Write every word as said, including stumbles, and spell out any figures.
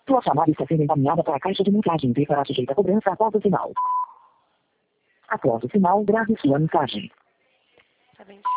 Sua chamada está sendo encaminhada para a caixa de mensagem e será sujeita a cobrança após o sinal. Após o sinal, grave sua mensagem. Tá bem.